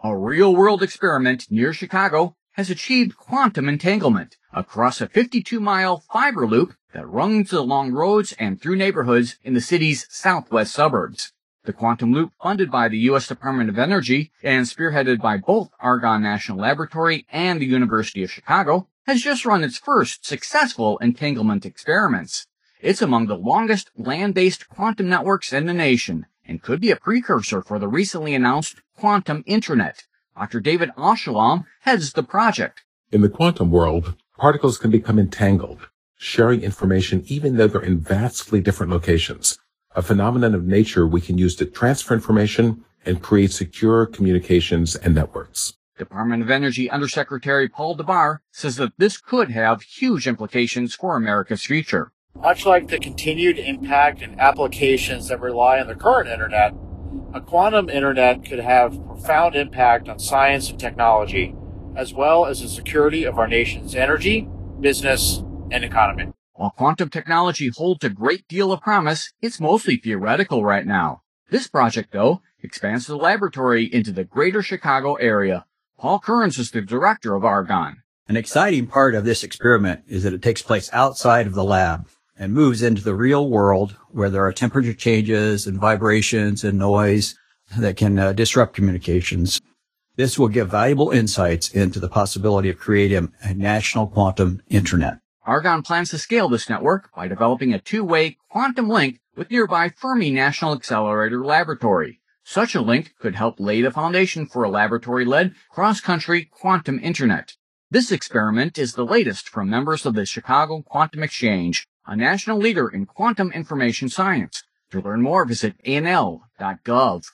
A real-world experiment near Chicago has achieved quantum entanglement across a 52-mile fiber loop that runs along roads and through neighborhoods in the city's southwest suburbs. The quantum loop, funded by the U.S. Department of Energy and spearheaded by both Argonne National Laboratory and the University of Chicago, has just run its first successful entanglement experiments. It's among the longest land-based quantum networks in the nation and could be a precursor for the recently announced quantum internet. Dr. David Aushalom heads the project. In the quantum world, particles can become entangled, sharing information even though they're in vastly different locations, a phenomenon of nature we can use to transfer information and create secure communications and networks. Department of Energy Undersecretary Paul DeBar says that this could have huge implications for America's future. Much like the continued impact and applications that rely on the current internet, a quantum internet could have profound impact on science and technology, as well as the security of our nation's energy, business, and economy. While quantum technology holds a great deal of promise, it's mostly theoretical right now. This project, though, expands the laboratory into the greater Chicago area. Paul Kearns is the director of Argonne. An exciting part of this experiment is that it takes place outside of the lab and moves into the real world where there are temperature changes and vibrations and noise that can disrupt communications. This will give valuable insights into the possibility of creating a national quantum internet. Argonne plans to scale this network by developing a two-way quantum link with nearby Fermi National Accelerator Laboratory. Such a link could help lay the foundation for a laboratory-led cross-country quantum internet. This experiment is the latest from members of the Chicago Quantum Exchange, a national leader in quantum information science. To learn more, visit anl.gov.